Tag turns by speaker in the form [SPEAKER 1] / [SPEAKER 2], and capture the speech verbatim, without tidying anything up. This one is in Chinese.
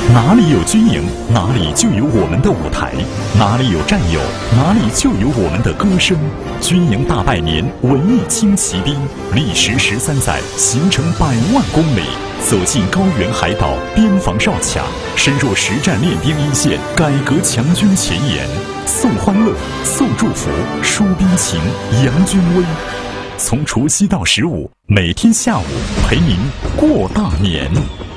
[SPEAKER 1] 哪里有军营，哪里就有我们的舞台；哪里有战友，哪里就有我们的歌声。军营大拜年，文艺轻骑兵，历时十三载，行程百万公里，走进高原海岛，边防哨卡，深入实战练兵一线，改革强军前沿，送欢乐，送祝福，输兵情，扬军威。从除夕到十五，每天下午陪您过大年。